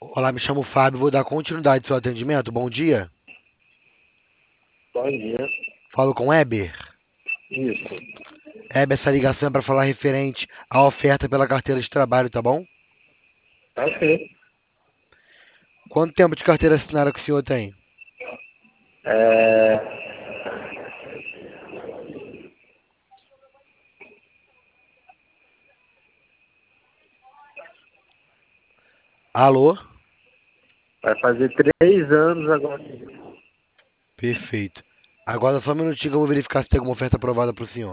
Olá, me chamo Fábio, vou dar continuidade ao seu atendimento. Bom dia. Bom dia. Falo com Eber. Isso. Eber, essa ligação é para falar referente à oferta pela carteira de trabalho, tá bom? Tá ok. Quanto tempo de carteira assinada que o senhor tem? É, Alô? vai fazer 3 anos agora. Perfeito. Agora só um minutinho que eu vou verificar se tem alguma oferta aprovada para o senhor.